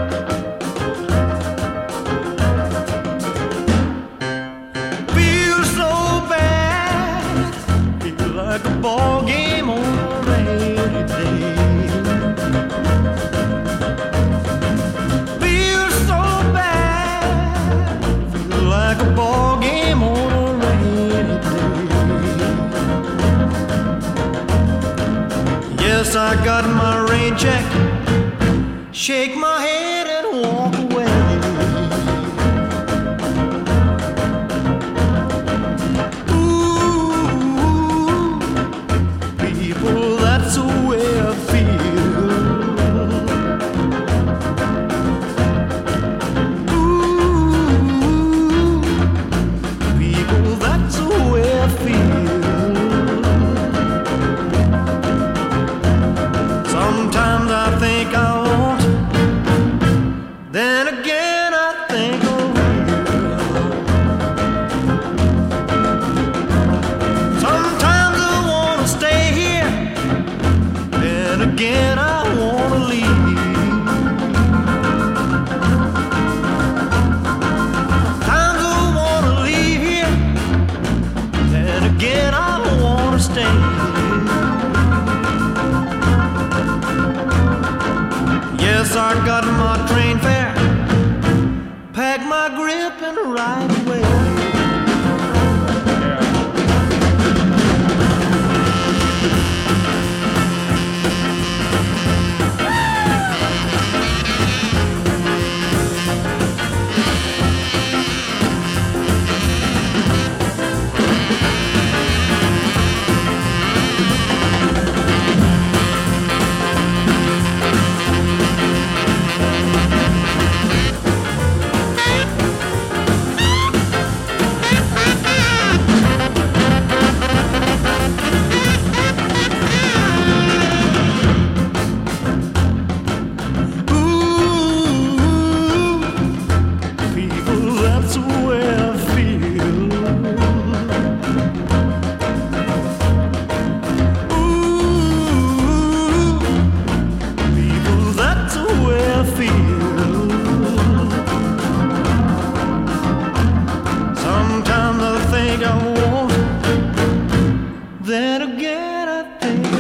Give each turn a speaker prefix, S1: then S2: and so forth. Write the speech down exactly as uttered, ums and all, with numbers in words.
S1: Feel so bad, feel like a ball game on a rainy day. Feel so bad, feel like a ball game on a rainy day. Yes, I got my rain check, shake my head and walk away. That's the way I feel. Ooh, people, that's the way I feel. Sometimes I think I won't, then again I think I will. Sometimes I wanna stay here, then again I wanna leave. Times I wanna leave here, then again I wanna stay. Yes, I got my train fare, pack my grip and ride away. Sometimes I think I won't, then again I think